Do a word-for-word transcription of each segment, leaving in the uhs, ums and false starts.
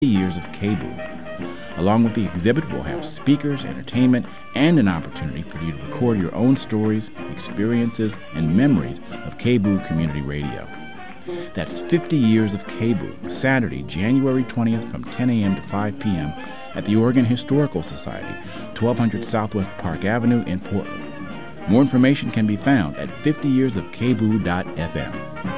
years of KBOO. Along with the exhibit, we'll have speakers, entertainment, and an opportunity for you to record your own stories, experiences, and memories of KBOO Community Radio. That's fifty years of KBOO, Saturday, January twentieth from ten a.m. to five p.m. at the Oregon Historical Society, twelve hundred Southwest Park Avenue in Portland. More information can be found at fifty years of K B O O dot f m.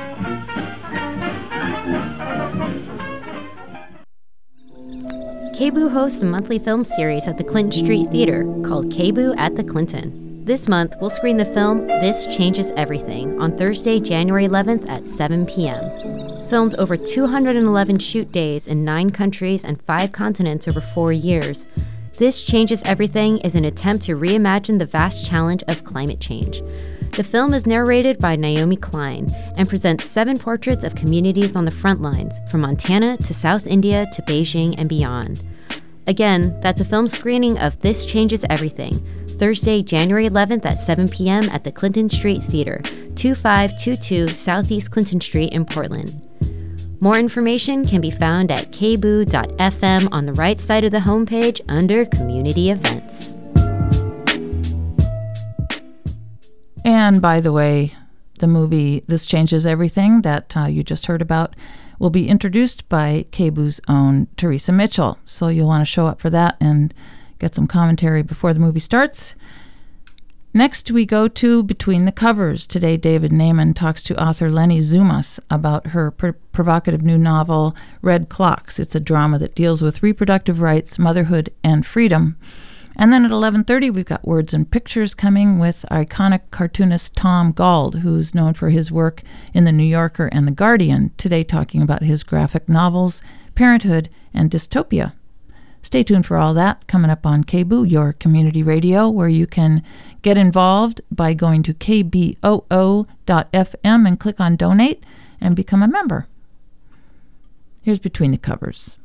K B O O hosts a monthly film series at the Clinton Street Theater called K B O O at the Clinton. This month, we'll screen the film This Changes Everything on Thursday, January eleventh at seven p.m. Filmed over two hundred eleven shoot days in nine countries and five continents over four years, This Changes Everything is an attempt to reimagine the vast challenge of climate change. The film is narrated by Naomi Klein and presents seven portraits of communities on the front lines, from Montana to South India to Beijing and beyond. Again, that's a film screening of This Changes Everything, Thursday, January eleventh at seven p.m. at the Clinton Street Theater, twenty-five twenty-two Southeast Clinton Street in Portland. More information can be found at K B O O dot f m on the right side of the homepage under Community Events. And by the way, the movie This Changes Everything that uh, you just heard about will be introduced by K B O O's own Teresa Mitchell. So you'll want to show up for that and get some commentary before the movie starts. Next, we go to Between the Covers. Today, David Naiman talks to author Lenny Zumas about her pr- provocative new novel, Red Clocks. It's a drama that deals with reproductive rights, motherhood, and freedom. And then at eleven thirty, we've got Words and Pictures coming with iconic cartoonist Tom Gauld, who's known for his work in The New Yorker and The Guardian, today talking about his graphic novels, Parenthood, and Dystopia. Stay tuned for all that coming up on K B O O, your community radio, where you can get involved by going to K B O O dot f m and click on Donate and become a member. Here's Between the Covers.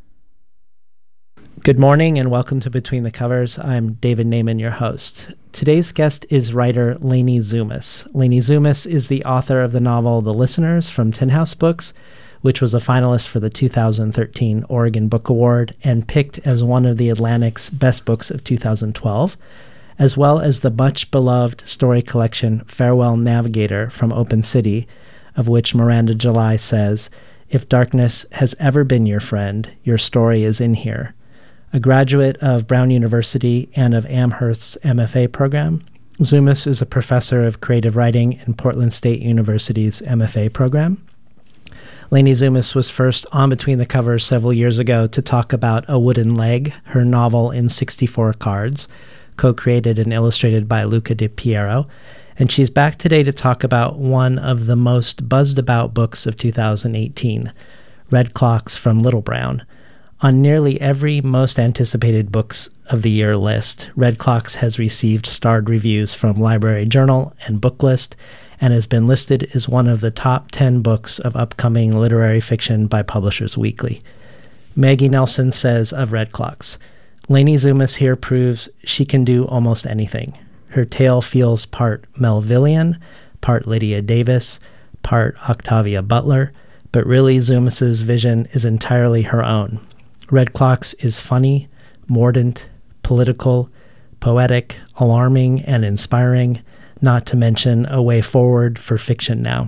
Good morning and welcome to Between the Covers. I'm David Naiman, your host. Today's guest is writer Lenny Zumas. Lenny Zumas is the author of the novel The Listeners from Tin House Books, which was a finalist for the two thousand thirteen Oregon Book Award and picked as one of the Atlantic's best books of two thousand twelve, as well as the much-beloved story collection Farewell Navigator from Open City, of which Miranda July says, "If darkness has ever been your friend, your story is in here." A graduate of Brown University and of Amherst's M F A program, Zumas is a professor of creative writing in Portland State University's M F A program. Lenny Zumas was first on Between the Covers several years ago to talk about A Wooden Leg, her novel in sixty-four cards, co-created and illustrated by Luca Di Piero. And she's back today to talk about one of the most buzzed-about books of two thousand eighteen, Red Clocks from Little Brown. On nearly every most anticipated books of the year list, Red Clocks has received starred reviews from Library Journal and Booklist, and has been listed as one of the top ten books of upcoming literary fiction by Publishers Weekly. Maggie Nelson says of Red Clocks, "Lenny Zumas here proves she can do almost anything. Her tale feels part Melvillian, part Lydia Davis, part Octavia Butler, but really Zumas's vision is entirely her own. Red Clocks is funny, mordant, political, poetic, alarming, and inspiring, not to mention a way forward for fiction now."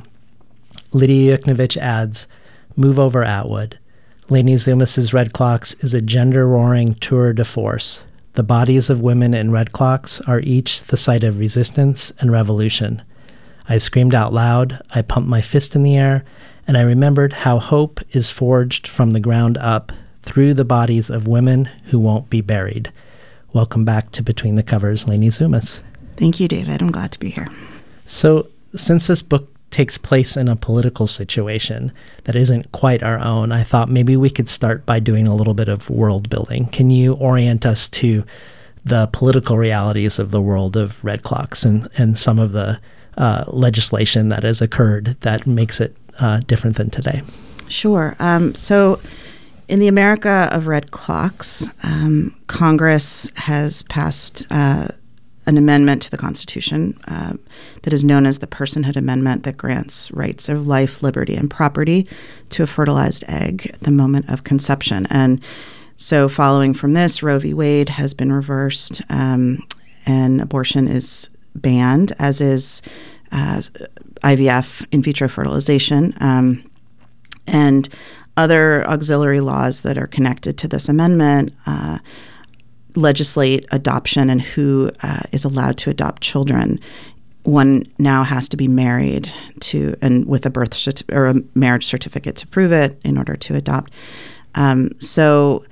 Lydia Yuknavitch adds, "Move over Atwood. Lenny Zumas's Red Clocks is a gender-roaring tour de force. The bodies of women in Red Clocks are each the site of resistance and revolution. I screamed out loud, I pumped my fist in the air, and I remembered how hope is forged from the ground up through the bodies of women who won't be buried." Welcome back to Between the Covers, Lenny Zumas. Thank you, David. I'm glad to be here. So, since this book takes place in a political situation that isn't quite our own, I thought maybe we could start by doing a little bit of world building. Can you orient us to the political realities of the world of Red Clocks and, and some of the uh, legislation that has occurred that makes it uh, different than today? Sure. Um, so, in the America of Red Clocks, um, Congress has passed uh, an amendment to the Constitution uh, that is known as the Personhood Amendment that grants rights of life, liberty, and property to a fertilized egg at the moment of conception. And so following from this, Roe v. Wade has been reversed, um, and abortion is banned, as is uh, I V F, in vitro fertilization, um, and other auxiliary laws that are connected to this amendment uh, legislate adoption and who uh, is allowed to adopt children. One now has to be married to and with a birth certi- or a marriage certificate to prove it in order to adopt. Um, so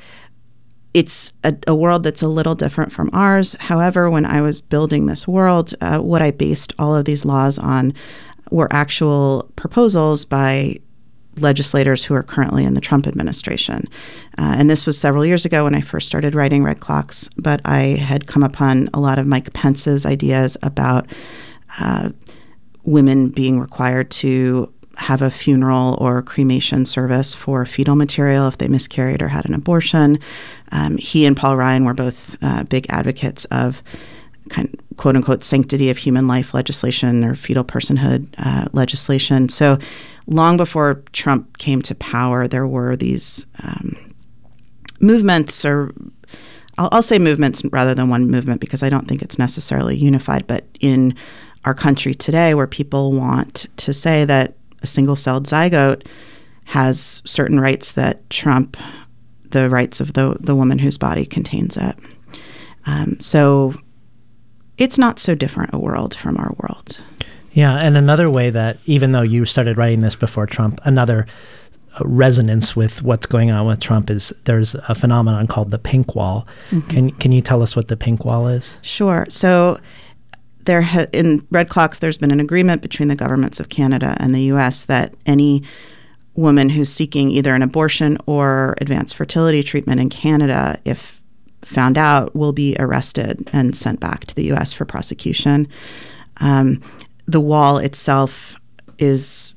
it's a, a world that's a little different from ours. However, when I was building this world, uh, what I based all of these laws on were actual proposals by legislators who are currently in the Trump administration. Uh, and this was several years ago when I first started writing Red Clocks, but I had come upon a lot of Mike Pence's ideas about uh, women being required to have a funeral or cremation service for fetal material if they miscarried or had an abortion. Um, he and Paul Ryan were both uh, big advocates of kind of quote unquote sanctity of human life legislation or fetal personhood uh, legislation. So long before Trump came to power, there were these um, movements, or I'll, I'll say movements rather than one movement because I don't think it's necessarily unified, but in our country today where people want to say that a single-celled zygote has certain rights that trump the rights of the, the woman whose body contains it. Um, so it's not so different a world from our world. Yeah, and another way that, even though you started writing this before Trump, another uh, resonance with what's going on with Trump is there's a phenomenon called the pink wall. Mm-hmm. Can can you tell us what the pink wall is? Sure. So there ha- in Red Clocks, there's been an agreement between the governments of Canada and the U S that any woman who's seeking either an abortion or advanced fertility treatment in Canada, if found out, will be arrested and sent back to the U S for prosecution. Um, the wall itself is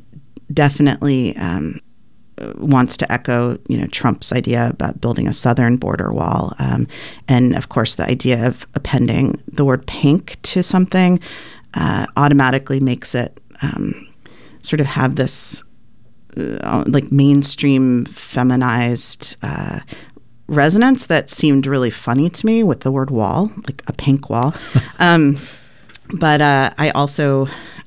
definitely um, wants to echo, you know, Trump's idea about building a southern border wall, um, and of course the idea of appending the word "pink" to something uh, automatically makes it um, sort of have this uh, like mainstream feminized Uh, resonance that seemed really funny to me with the word wall, like a pink wall. um, but uh, I also,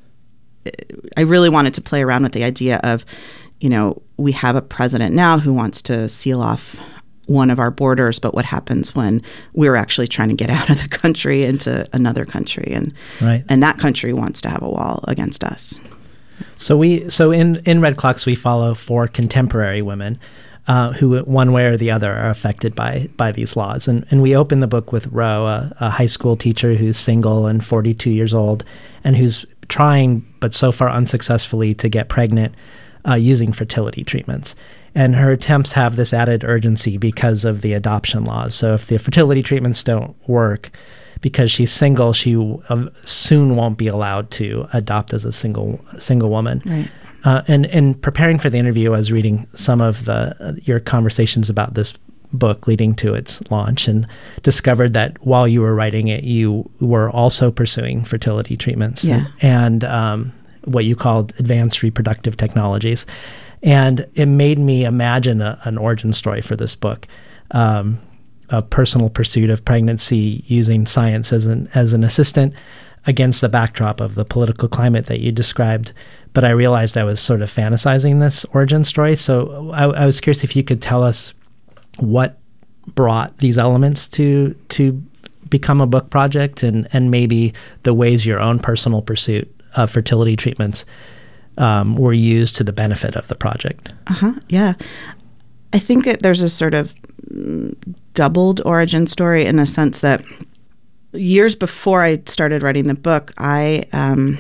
I really wanted to play around with the idea of, you know, we have a president now who wants to seal off one of our borders, but what happens when we're actually trying to get out of the country into another country, and right. and that country wants to have a wall against us. So we, so in, in Red Clocks, we follow four contemporary women Uh, who, one way or the other, are affected by by these laws. And and we open the book with Roe, a, a high school teacher who's single and forty-two years old, and who's trying, but so far unsuccessfully, to get pregnant uh, using fertility treatments. And her attempts have this added urgency because of the adoption laws. So if the fertility treatments don't work, because she's single, she uh, soon won't be allowed to adopt as a single single woman. Right. Uh, and in preparing for the interview, I was reading some of the uh, your conversations about this book leading to its launch, and discovered that while you were writing it, you were also pursuing fertility treatments yeah. and, and um, what you called advanced reproductive technologies. And it made me imagine a, an origin story for this book, um, a personal pursuit of pregnancy using science as an as an assistant against the backdrop of the political climate that you described. But I realized I was sort of fantasizing this origin story. So I, I was curious if you could tell us what brought these elements to to become a book project, and, and maybe the ways your own personal pursuit of fertility treatments um, were used to the benefit of the project. Uh-huh, yeah. I think that there's a sort of doubled origin story in the sense that years before I started writing the book, I um,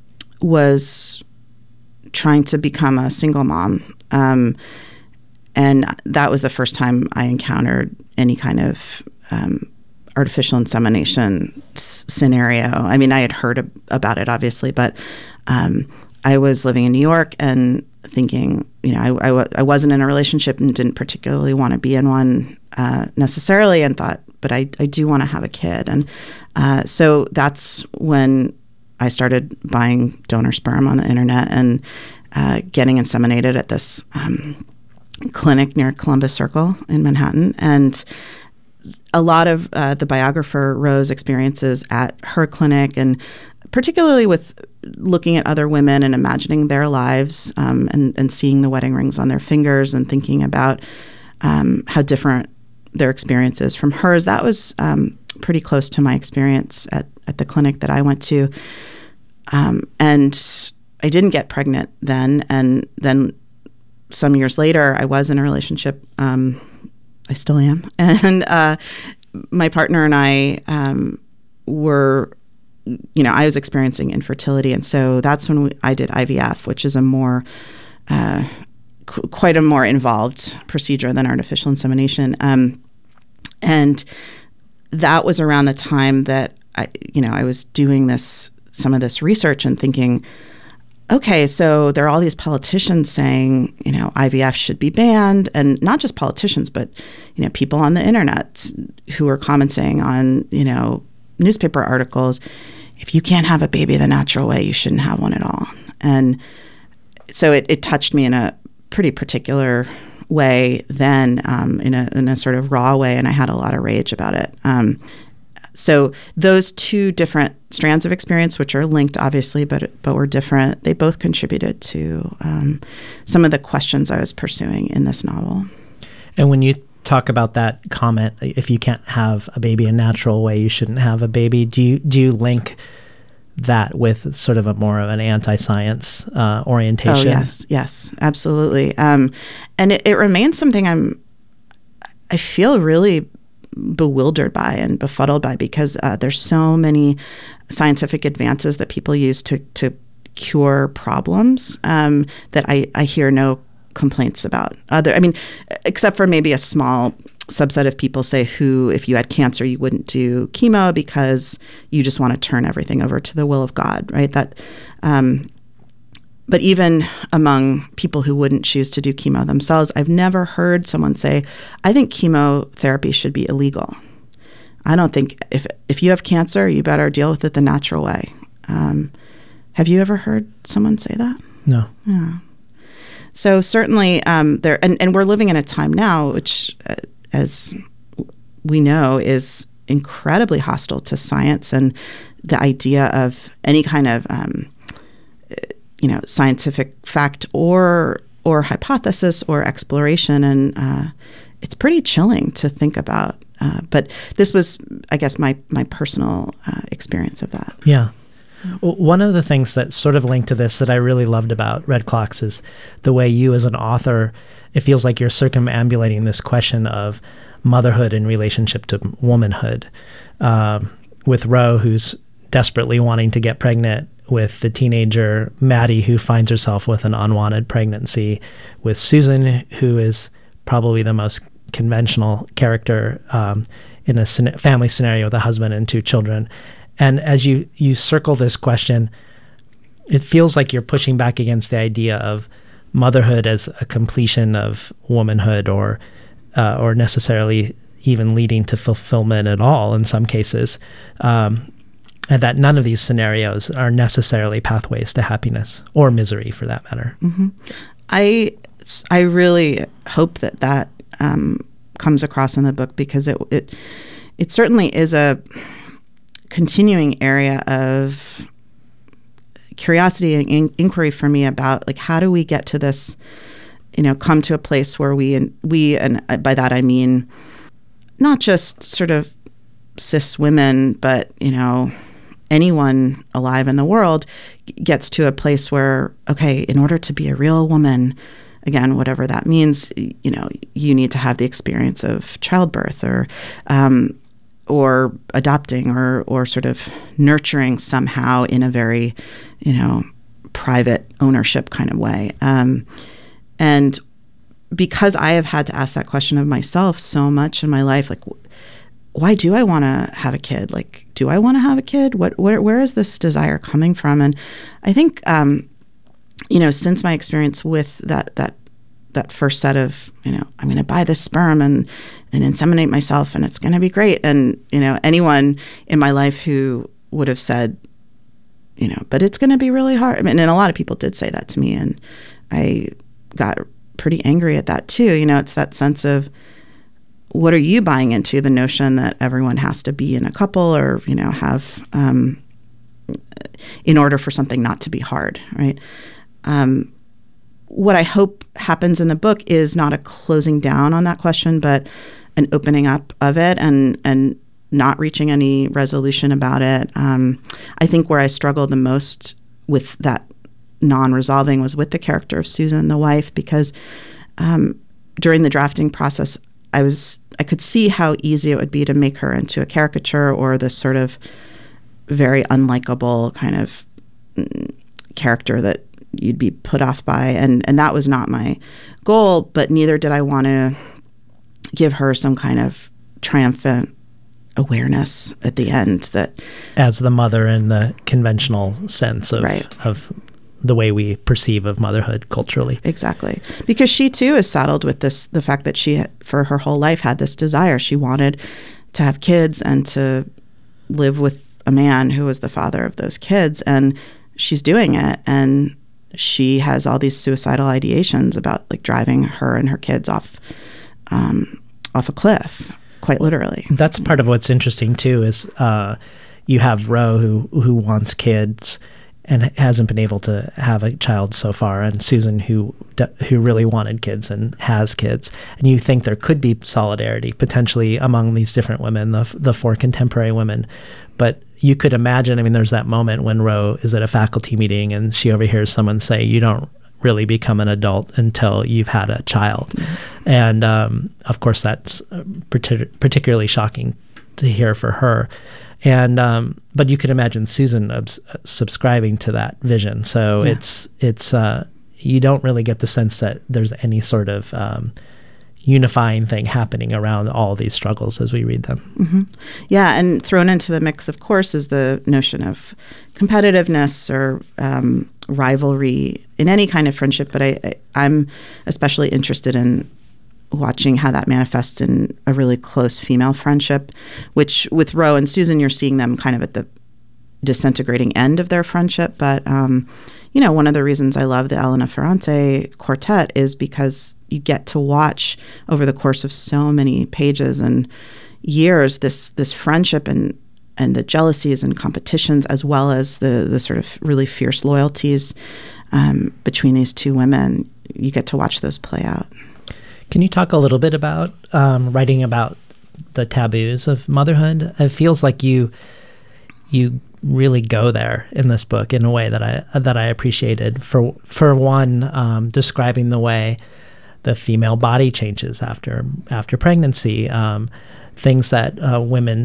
was trying to become a single mom. Um, and that was the first time I encountered any kind of um, artificial insemination s- scenario. I mean, I had heard ab- about it, obviously, but um, I was living in New York, and thinking, you know, I, I, w- I wasn't in a relationship and didn't particularly want to be in one uh, necessarily, and thought, but I, I do want to have a kid. And uh, so that's when I started buying donor sperm on the internet and uh, getting inseminated at this um, clinic near Columbus Circle in Manhattan. And a lot of uh, the biographer Rose experiences at her clinic, and particularly with looking at other women and imagining their lives um, and, and seeing the wedding rings on their fingers and thinking about um, how different their experience is from hers. That was um, pretty close to my experience at, at the clinic that I went to. Um, and I didn't get pregnant then. And then some years later, I was in a relationship. Um, I still am. And uh, my partner and I um, were... you know, I was experiencing infertility. And so that's when we, I did I V F, which is a more, uh, qu- quite a more involved procedure than artificial insemination. Um, and that was around the time that, I, you know, I was doing this, some of this research and thinking, okay, so there are all these politicians saying, you know, I V F should be banned, and not just politicians, but, you know, people on the internet who are commenting on, you know, newspaper articles, if you can't have a baby the natural way, you shouldn't have one at all. And so it, it touched me in a pretty particular way then, um, in a in a sort of raw way, and I had a lot of rage about it. Um, so those two different strands of experience, which are linked obviously, but but were different, they both contributed to um, some of the questions I was pursuing in this novel. And when you talk about that comment, if you can't have a baby a natural way, you shouldn't have a baby, do you do you link that with sort of a more of an anti-science uh, orientation? Oh, yes, yes, absolutely. Um, and it, it remains something I'm, I feel really bewildered by and befuddled by, because uh, there's so many scientific advances that people use to, to cure problems um, that I, I hear no complaints about. Other, I mean, except for maybe a small subset of people say who, if you had cancer, you wouldn't do chemo because you just want to turn everything over to the will of God, right? That, um, but even among people who wouldn't choose to do chemo themselves, I've never heard someone say, I think chemotherapy should be illegal. I don't think, if if you have cancer, you better deal with it the natural way. Um, have you ever heard someone say that? No. Yeah. So certainly um, there, and, and we're living in a time now which, uh, as we know, is incredibly hostile to science and the idea of any kind of, um, you know, scientific fact or or hypothesis or exploration, and uh, it's pretty chilling to think about. Uh, but this was, I guess, my my personal uh, experience of that. Yeah. One of the things that sort of linked to this that I really loved about Red Clocks is the way you as an author, it feels like you're circumambulating this question of motherhood in relationship to womanhood. Um, with Ro, who's desperately wanting to get pregnant, with the teenager Maddie, who finds herself with an unwanted pregnancy, with Susan, who is probably the most conventional character um, in a scen- family scenario with a husband and two children. And as you, you circle this question, it feels like you're pushing back against the idea of motherhood as a completion of womanhood, or uh, or necessarily even leading to fulfillment at all in some cases, um, and that none of these scenarios are necessarily pathways to happiness or misery, for that matter. Mm-hmm. I, I really hope that that um, comes across in the book, because it it it certainly is a continuing area of curiosity and in- inquiry for me about, like, how do we get to this, you know, come to a place where we, and we, and by that I mean not just sort of cis women, but, you know, anyone alive in the world gets to a place where, okay, in order to be a real woman, again, whatever that means, you know, you need to have the experience of childbirth, or um, or adopting, or or sort of nurturing somehow in a very, you know, private ownership kind of way. Um, and because I have had to ask that question of myself so much in my life, like, why do I want to have a kid? Like, do I want to have a kid? What, where, where is this desire coming from? And I think um, you know, since my experience with that that that first set of, you know, I'm going to buy this sperm and and inseminate myself and it's going to be great. And, you know, anyone in my life who would have said, you know, but it's going to be really hard. I mean, and a lot of people did say that to me, and I got pretty angry at that too. You know, it's that sense of, what are you buying into? The notion that everyone has to be in a couple or, you know, have, um, in order for something not to be hard, right? Um, what I hope happens in the book is not a closing down on that question, but an opening up of it and and not reaching any resolution about it. Um, I think where I struggled the most with that non-resolving was with the character of Susan, the wife, because um, during the drafting process, I was I could see how easy it would be to make her into a caricature or this sort of very unlikable kind of mm, character that you'd be put off by, and and that was not my goal. But neither did I want to give her some kind of triumphant awareness at the end that, as the mother in the conventional sense of right. of the way we perceive of motherhood culturally. Exactly. Because she too is saddled with this, the fact that she, for her whole life, had this desire. She wanted to have kids and to live with a man who was the father of those kids. And she's doing it. And she has all these suicidal ideations about like driving her and her kids off, um, off a cliff, quite literally. That's part of what's interesting too, is uh, you have Ro who, who wants kids and hasn't been able to have a child so far, and Susan who who really wanted kids and has kids. And you think there could be solidarity potentially among these different women, the the four contemporary women. But you could imagine, I mean, there's that moment when Ro is at a faculty meeting and she overhears someone say, you don't really become an adult until you've had a child. Mm-hmm. And um, of course, that's partic- particularly shocking to hear for her. And um, but you could imagine Susan obs- subscribing to that vision. So yeah. it's it's uh, you don't really get the sense that there's any sort of um, unifying thing happening around all these struggles as we read them. Mm-hmm. Yeah, and thrown into the mix, of course, is the notion of competitiveness or um, rivalry in any kind of friendship. But I, I, I'm especially interested in watching how that manifests in a really close female friendship, which with Ro and Susan, you're seeing them kind of at the disintegrating end of their friendship. But, um, you know, one of the reasons I love the Elena Ferrante quartet is because you get to watch over the course of so many pages and years this this friendship and and the jealousies and competitions, as well as the the sort of really fierce loyalties um, between these two women. You get to watch those play out. Can you talk a little bit about um, writing about the taboos of motherhood? It feels like you you really go there in this book in a way that I that I appreciated. For for one, um, describing the way the female body changes after after pregnancy, um, things that uh, women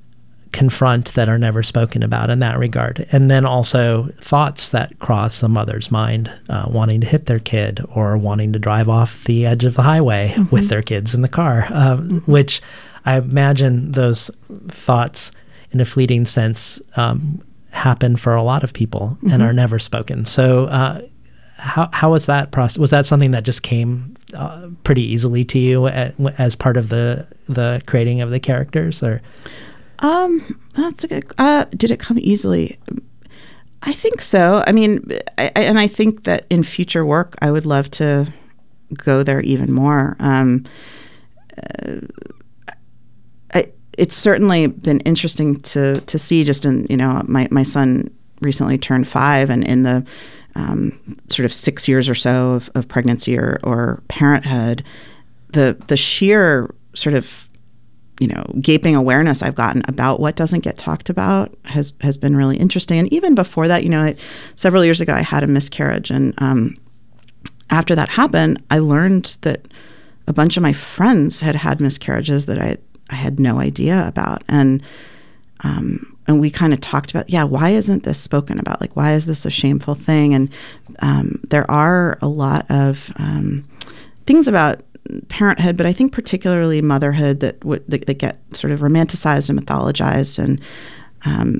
confront that are never spoken about in that regard. And then also thoughts that cross a mother's mind, uh, wanting to hit their kid or wanting to drive off the edge of the highway mm-hmm. with their kids in the car, uh, mm-hmm. which I imagine those thoughts in a fleeting sense um, happen for a lot of people mm-hmm. and are never spoken. So uh, how how was that process? Was that something that just came uh, pretty easily to you at, as part of the, the creating of the characters, or? Um, that's a good, uh, did it come easily? I think so. I mean, I, I, and I think that in future work, I would love to go there even more. Um, uh, I, it's certainly been interesting to, to see just in, you know, my, my son recently turned five, and in the, um, sort of six years or so of, of pregnancy or, or parenthood, the, the sheer sort of, you know, gaping awareness I've gotten about what doesn't get talked about has has been really interesting. And even before that, you know, I, several years ago, I had a miscarriage. And um, after that happened, I learned that a bunch of my friends had had miscarriages that I, I had no idea about. And um, and we kind of talked about, yeah, why isn't this spoken about? Like, why is this a shameful thing? And um, there are a lot of um, things about parenthood, but I think particularly motherhood that would that, that get sort of romanticized and mythologized. And um,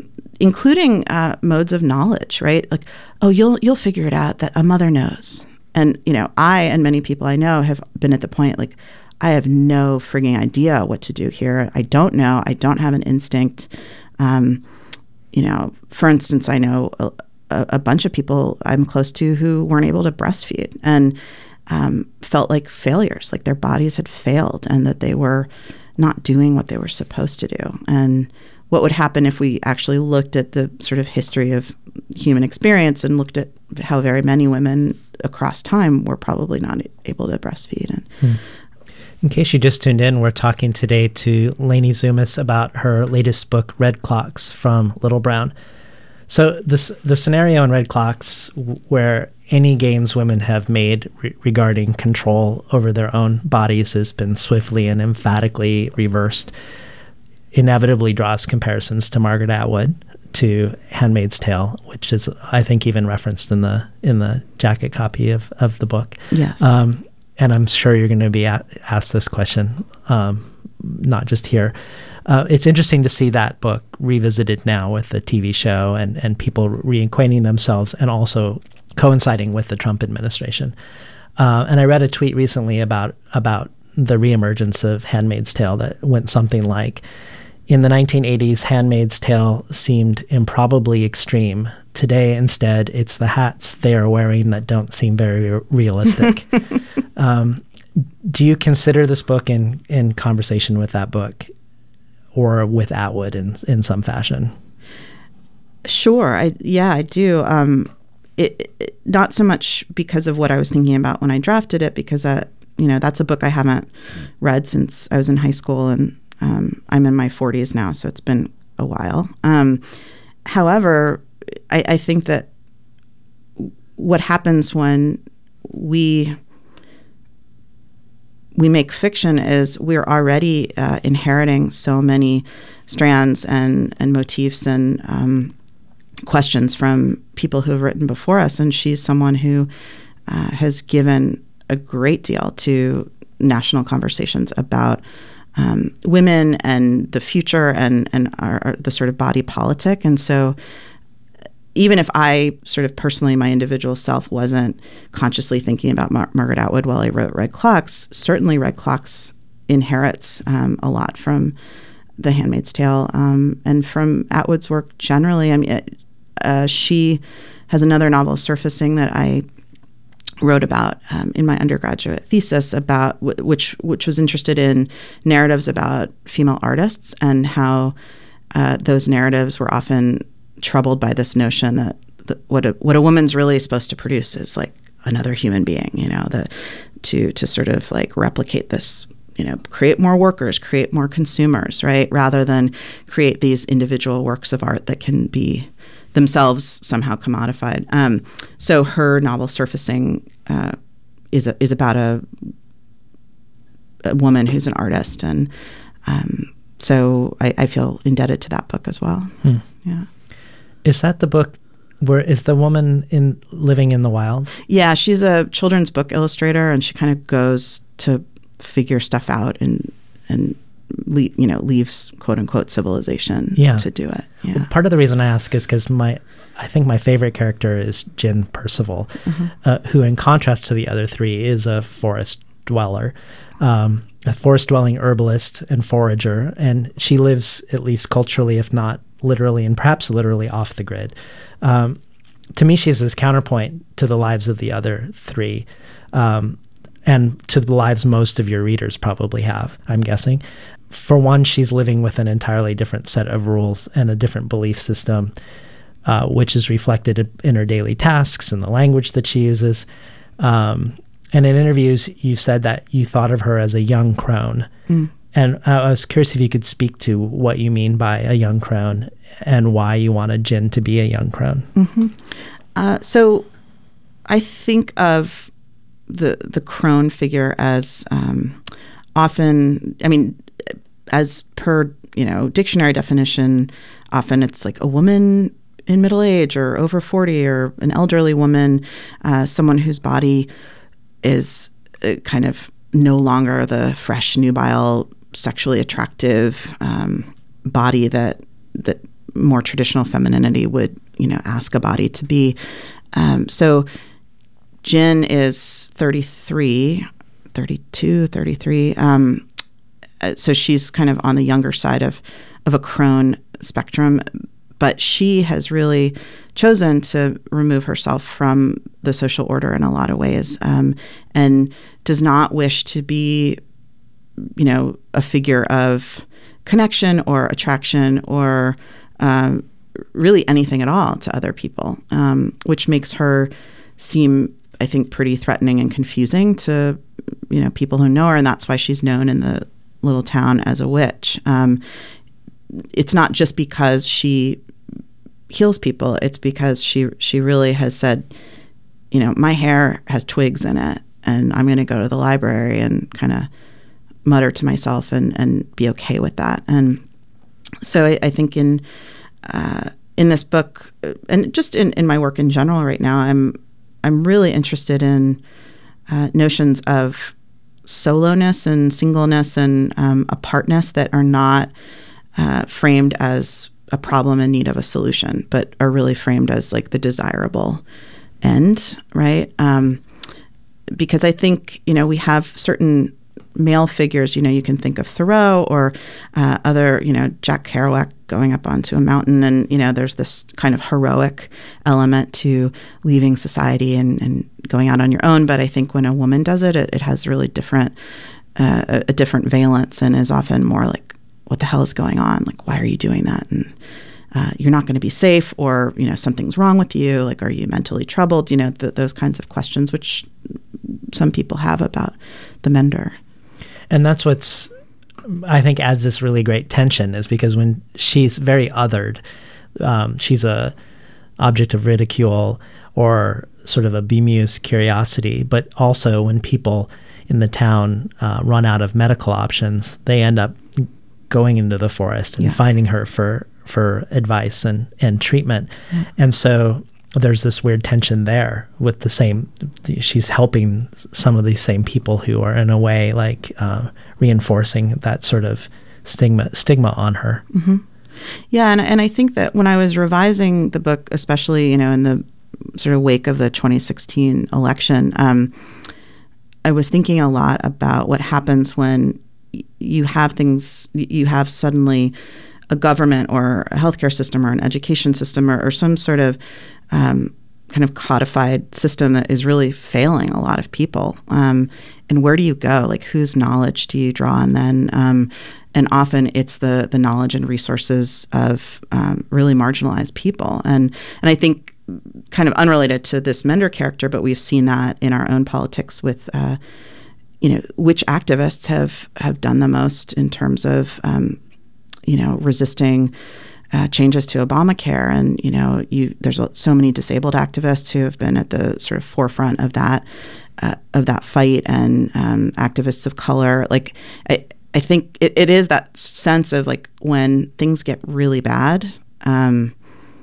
including uh, modes of knowledge, right? Like, oh, you'll you'll figure it out, that a mother knows. And, you know, I and many people I know have been at the point, like, I have no frigging idea what to do here. I don't know. I don't have an instinct. Um, you know, for instance, I know a, a bunch of people I'm close to who weren't able to breastfeed and um, felt like failures, like their bodies had failed and that they were not doing what they were supposed to do. And what would happen if we actually looked at the sort of history of human experience and looked at how very many women across time were probably not able to breastfeed. And, hmm. In case you just tuned in, we're talking today to Lainey Zumis about her latest book, Red Clocks, from Little Brown. So this the scenario in Red Clocks where any gains women have made re- regarding control over their own bodies has been swiftly and emphatically reversed, inevitably draws comparisons to Margaret Atwood, to Handmaid's Tale, which is, I think, even referenced in the in the jacket copy of, of the book. Yes. Um, and I'm sure you're going to be at, asked this question, um, not just here. Uh, it's interesting to see that book revisited now with the T V show and, and people reacquainting themselves and also coinciding with the Trump administration. Uh, and I read a tweet recently about about the reemergence of Handmaid's Tale that went something like, in the nineteen eighties, Handmaid's Tale seemed improbably extreme. Today, instead, it's the hats they are wearing that don't seem very re- realistic. um, do you consider this book in, in conversation with that book or with Atwood in in some fashion? Sure. I yeah, I do. Um, it, it, not so much because of what I was thinking about when I drafted it, because uh, you know that's a book I haven't read since I was in high school, and um, I'm in my forties now, so it's been a while. Um, however, I, I think that what happens when we we make fiction is we're already uh, inheriting so many strands and and motifs and um, questions from people who have written before us, and she's someone who uh, has given a great deal to national conversations about um, women and the future and and our, our, the sort of body politic. And so even if I sort of personally, my individual self wasn't consciously thinking about Mar- Margaret Atwood while I wrote Red Clocks, certainly Red Clocks inherits um, a lot from The Handmaid's Tale um, and from Atwood's work generally. I mean, it, uh, she has another novel, Surfacing, that I wrote about um, in my undergraduate thesis about w- which which was interested in narratives about female artists and how uh, those narratives were often troubled by this notion that the, what a what a woman's really supposed to produce is like another human being, you know, the to to sort of like replicate this, you know, create more workers, create more consumers, right, rather than create these individual works of art that can be themselves somehow commodified. Um, so her novel Surfacing uh, is a, is about a, a woman who's an artist, and um, so I, I feel indebted to that book as well. Hmm. Yeah. Is that the book where is the woman in living in the wild? Yeah, she's a children's book illustrator, and she kind of goes to figure stuff out and and le- you know leaves quote unquote civilization yeah. to do it. Yeah. Well, part of the reason I ask is because my I think my favorite character is Jin Percival, mm-hmm. uh, who, in contrast to the other three, is a forest dweller. Um, a forest-dwelling herbalist and forager, and she lives, at least culturally, if not literally, and perhaps literally off the grid. Um, to me, she's this counterpoint to the lives of the other three, um, and to the lives most of your readers probably have, I'm guessing. For one, she's living with an entirely different set of rules and a different belief system, uh, which is reflected in her daily tasks and the language that she uses. Um, And in interviews, you said that you thought of her as a young crone. Mm. And I was curious if you could speak to what you mean by a young crone and why you wanted Jin to be a young crone. Mm-hmm. Uh, so I think of the the crone figure as um, often, I mean, as per, you know, dictionary definition, often it's like a woman in middle age or over forty or an elderly woman, uh, someone whose body is uh, kind of no longer the fresh, nubile, sexually attractive um, body that that more traditional femininity would, you know, ask a body to be. Um, so Jin is thirty-three, thirty-two, thirty-three. Um, so she's kind of on the younger side of, of a crone spectrum, but she has really chosen to remove herself from the social order in a lot of ways, um, and does not wish to be, you know, a figure of connection or attraction or um, really anything at all to other people, um, which makes her seem, I think, pretty threatening and confusing to, you know, people who know her, and that's why she's known in the little town as a witch. Um, it's not just because she heals people, it's because she she really has said, you know, my hair has twigs in it, and I'm going to go to the library and kind of mutter to myself and, and be okay with that. And so I, I think in uh, in this book, and just in, in my work in general right now, I'm I'm really interested in uh, notions of soloness and singleness and um, apartness that are not uh, framed as a problem in need of a solution, but are really framed as like the desirable end, right? Um, because I think, you know, we have certain male figures, you know, you can think of Thoreau or uh, other, you know, Jack Kerouac going up onto a mountain, and, you know, there's this kind of heroic element to leaving society and, and going out on your own. But I think when a woman does it, it, it has really different, uh, a, a different valence, and is often more like, what the hell is going on? Like, why are you doing that? And uh, you're not going to be safe, or, you know, something's wrong with you. Like, are you mentally troubled? You know, th- those kinds of questions, which some people have about the mender. And that's what's, I think, adds this really great tension, is because when she's very othered, um, she's a object of ridicule or sort of a bemused curiosity. But also when people in the town uh, run out of medical options, they end up going into the forest and yeah. finding her for, for advice and, and treatment. Mm. And so there's this weird tension there with the same, she's helping some of these same people who are in a way like uh, reinforcing that sort of stigma stigma on her. Mm-hmm. Yeah, and and I think that when I was revising the book, especially, you know, in the sort of wake of the twenty sixteen election, um, I was thinking a lot about what happens when y- you have things, you have suddenly a government or a healthcare system or an education system or, or some sort of Um, kind of codified system that is really failing a lot of people. Um, and where do you go? Like, whose knowledge do you draw on then? Um, and often it's the the knowledge and resources of um, really marginalized people. And and I think, kind of unrelated to this Mender character, but we've seen that in our own politics with, uh, you know, which activists have, have done the most in terms of, um, you know, resisting Uh, changes to Obamacare. And, you know, you there's so many disabled activists who have been at the sort of forefront of that uh, of that fight, and um, activists of color. Like, I, I think it, it is that sense of, like, when things get really bad, um,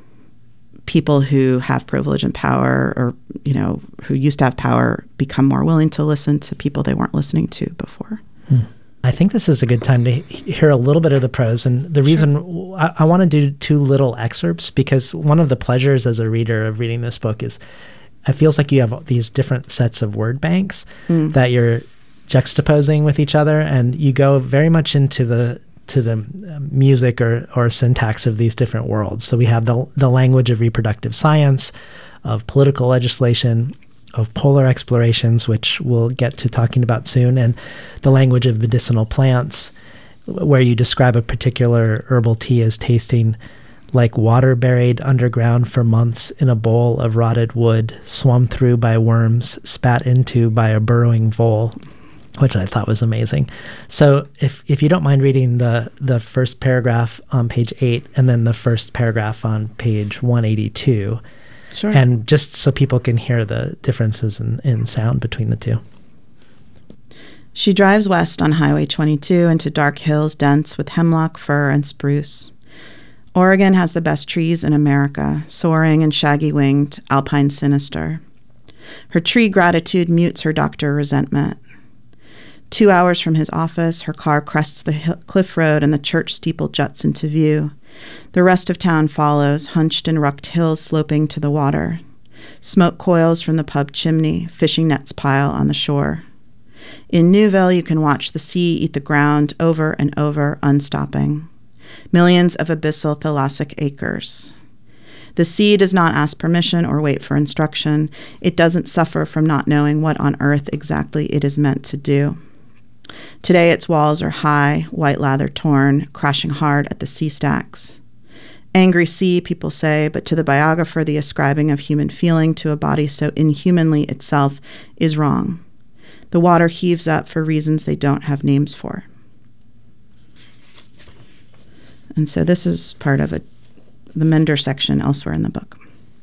people who have privilege and power, or, you know, who used to have power, become more willing to listen to people they weren't listening to before. Hmm. I think this is a good time to hear a little bit of the prose. And the reason sure. I, I want to do two little excerpts, because one of the pleasures as a reader of reading this book is it feels like you have these different sets of word banks mm. that you're juxtaposing with each other, and you go very much into the to the music or, or syntax of these different worlds. So we have the the language of reproductive science, of political legislation, of polar explorations, which we'll get to talking about soon, and the language of medicinal plants, where you describe a particular herbal tea as tasting like water buried underground for months in a bowl of rotted wood, swum through by worms, spat into by a burrowing vole, which I thought was amazing. So if if you don't mind reading the, the first paragraph on page eight, and then the first paragraph on page one eighty-two, Sure. And just so people can hear the differences in, in sound between the two. She drives west on Highway twenty-two into dark hills dense with hemlock, fir, and spruce. Oregon has the best trees in America, soaring and shaggy-winged, alpine sinister. Her tree gratitude mutes her doctor resentment. Two hours from his office, her car crests the hill- cliff road and the church steeple juts into view. The rest of town follows, hunched in rucked hills sloping to the water. Smoke coils from the pub chimney, fishing nets pile on the shore. In Newville, you can watch the sea eat the ground over and over, unstopping. Millions of abyssal thalassic acres. The sea does not ask permission or wait for instruction. It doesn't suffer from not knowing what on earth exactly it is meant to do. Today its walls are high, white lather torn, crashing hard at the sea stacks. Angry sea, people say, but to the biographer the ascribing of human feeling to a body so inhumanly itself is wrong. The water heaves up for reasons they don't have names for. And so this is part of a, the Mender section elsewhere in the book.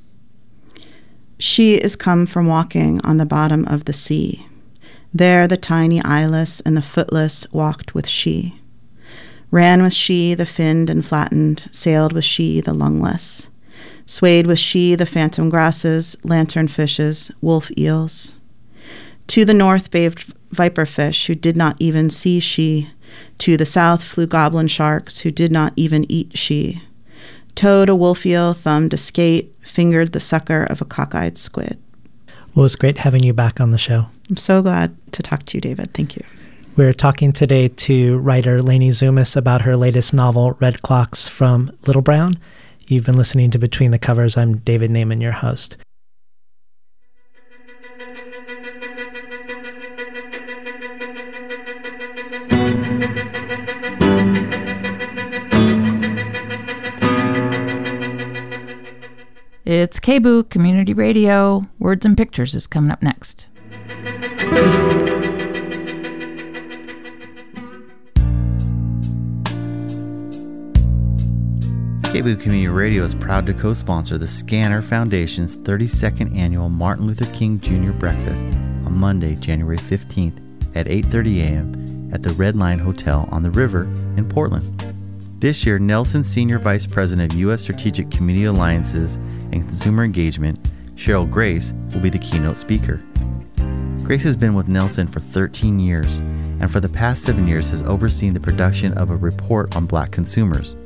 She is come from walking on the bottom of the sea. There the tiny eyeless and the footless walked with she. Ran with she the finned and flattened, sailed with she the lungless. Swayed with she the phantom grasses, lantern fishes, wolf eels. To the north bathed viperfish who did not even see she. To the south flew goblin sharks who did not even eat she. Toed a wolf eel, thumbed a skate, fingered the sucker of a cockeyed squid. Well, it was great having you back on the show. I'm so glad to talk to you, David. Thank you. We're talking today to writer Lainey Zumis about her latest novel, Red Clocks from Little Brown. You've been listening to Between the Covers. I'm David Naiman, your host. It's K B O O Community Radio. Words and Pictures is coming up next. K B O O Community Radio is proud to co-sponsor the Scanner Foundation's thirty-second annual Martin Luther King Junior Breakfast on Monday, January fifteenth at eight thirty a.m. at the Red Line Hotel on the River in Portland. This year, Nelson Senior Vice President of U S Strategic Community Alliances and Consumer Engagement, Cheryl Grace, will be the keynote speaker. Grace has been with Nelson for thirteen years, and for the past seven years has overseen the production of a report on Black consumers.